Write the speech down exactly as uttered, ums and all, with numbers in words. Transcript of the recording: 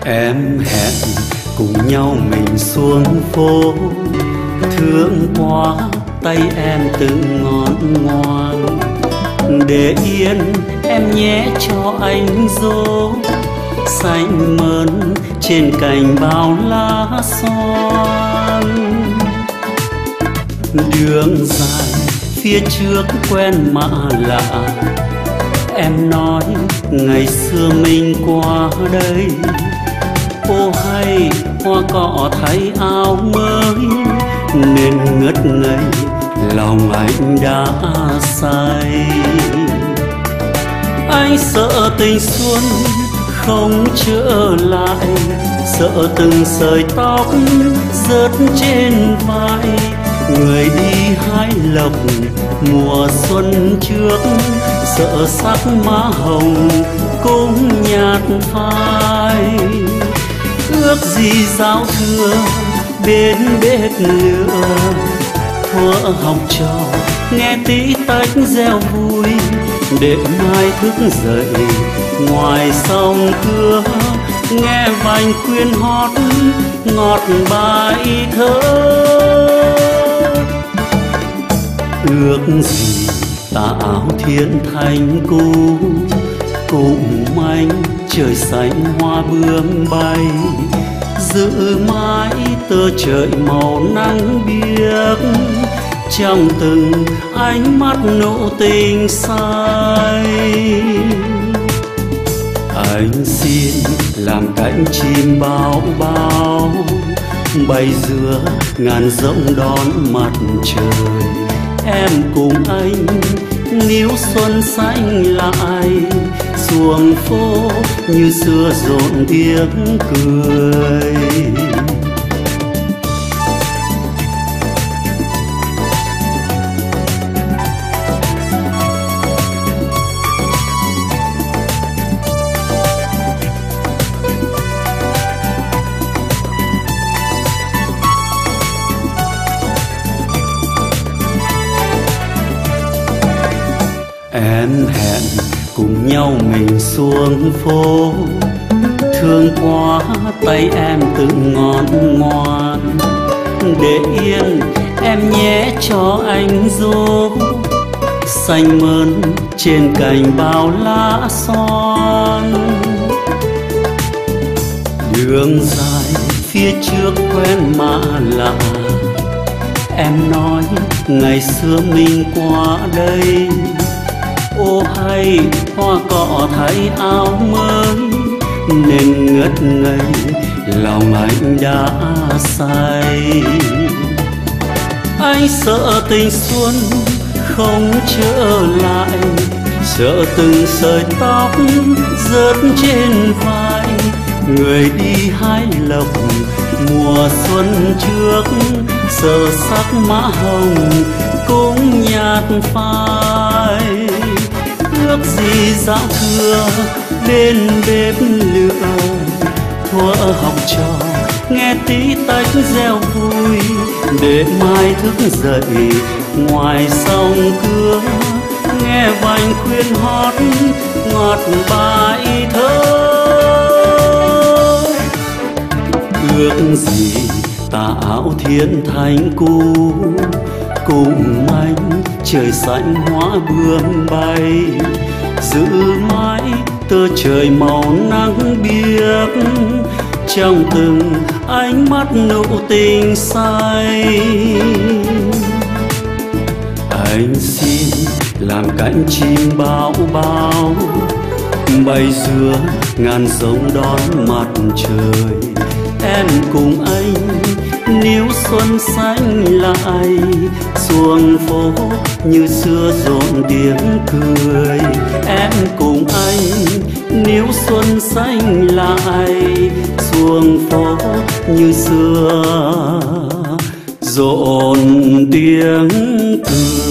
Em hẹn cùng nhau mình xuống phố, thương quá tay em từng ngón ngoan. Để yên em nhé cho anh dỗ, xanh mơn trên cành bao lá xoan. Đường dài phía trước quen mà lạ, em nói ngày xưa mình qua đây. Ô hay hoa cỏ thay áo mới, nên ngất ngây lòng anh đã say. Anh sợ tình xuân không trở lại, sợ từng sợi tóc rớt trên vai. Người đi hái lộc mùa xuân trước, sợ sắc má hồng cũng nhạt phai. Ước gì giao thừa bên bếp lửa, thuở học trò nghe tí tách reo vui. Để mai thức dậy ngoài sông cưa, nghe vành khuyên hót ngọt bài thơ. Ước gì tà áo thiên thanh cũ, cùng anh trời xanh hoa bướm bay. Giữ mãi tơ trời màu nắng biếc, trong từng ánh mắt nụ tình say. Anh xin làm cánh chim bao bao, bay giữa ngàn giông đón mặt trời. Em cùng anh níu xuân xanh lại, xuồng phố như xưa rộn tiếng cười. Em hẹn cùng nhau mình xuống phố, thương quá tay em từng ngón ngoan. Để yên em nhé cho anh dỗ, xanh mơn trên cành bao lá xoan. Đường dài phía trước quen mà lạ, em nói ngày xưa mình qua đây. Ô hay hoa cỏ thay áo mới, nên ngất ngây lòng anh đã say. Anh sợ tình xuân không trở lại, sợ từng sợi tóc rớt trên vai. Người đi hái lộc mùa xuân trước, sợ sắc má hồng cũng nhạt phai. Ước gì giao thừa bên bếp lửa, thuở học trò nghe tí tách reo vui. Để mai thức dậy ngoài sông cưa, nghe vành khuyên hót ngọt bài thơ. Ước gì tà áo thiên thanh cũ, cùng anh trời xanh hoa bướm bay. Giữ mãi tơ trời màu nắng biếc, trong từng ánh mắt nụ tình say. Anh xin làm cánh chim bao bao, bay giữa ngàn giông đón mặt trời. Em cùng anh níu xuân xanh lại, xuồng phố như xưa rộn tiếng cười. Em cùng anh níu xuân xanh lại, xuồng phố như xưa rộn tiếng cười.